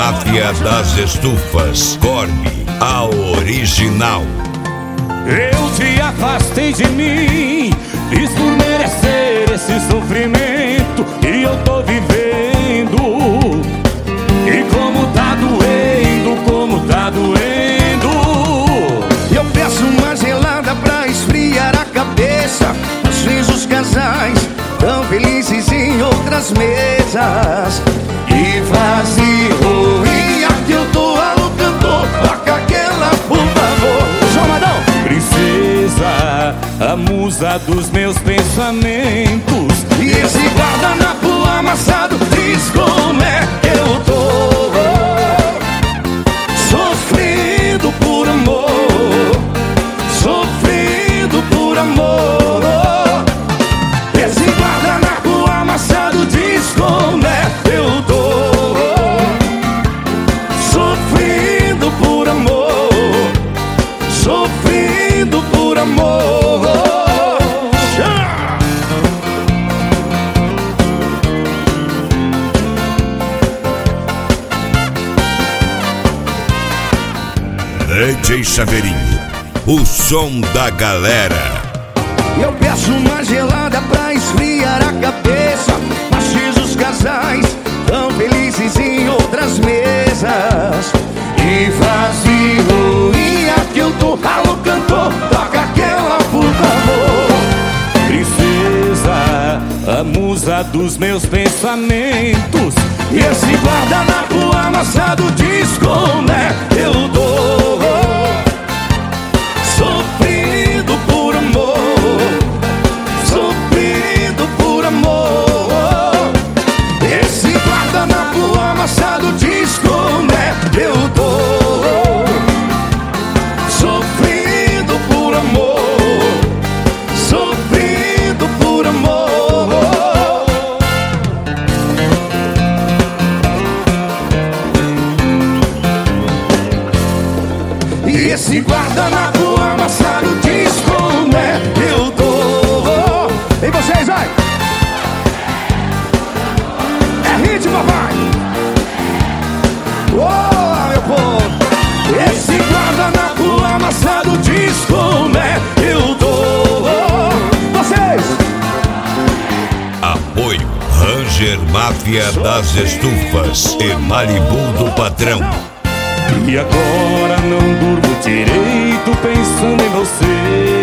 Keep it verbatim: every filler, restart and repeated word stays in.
Máfia das Estufas, Corme, a original. Eu te afastei de mim, fiz por merecer esse sofrimento que eu tô vivendo. E como tá doendo, como tá doendo. Eu peço uma gelada pra esfriar a cabeça. Às vezes os casais tão felizes em outras mesas. E vazio, e aqui eu tô alô cantor. Toca aquela, por favor. João Madão! Princesa, a musa dos meus pensamentos. E esse guardanapo amassado diz como é que eu tô. Sofrendo por amor, sofrendo por amor. Esse guardanapo amassado diz como é que eu tô. Sofrendo por amor, sofrendo por amor. D J Chaveirinho, o som da galera. Eu peço uma gelada pra esfriar a cabeça. Mas os casais tão felizes em outras mesas. E vazio, e aqui eu tô, alô cantor, toca aquela, por favor. Princesa, a musa dos meus pensamentos. E esse guardanapo amassado diz como é que eu dou. Sofrendo por amor, sofrendo por amor. Esse guardanapo amassado diz como é que eu dou. Sofrendo por amor, sofrendo por amor. E esse guardanapo amassado diz como é que eu tô. E vocês, vai! É ritmo, papai! Oh, meu povo! Esse guardanapo amassado diz como é que eu tô. Vocês! Apoio Ranger Máfia das Estufas e Malibu do Patrão. E agora não durmo direito pensando em você.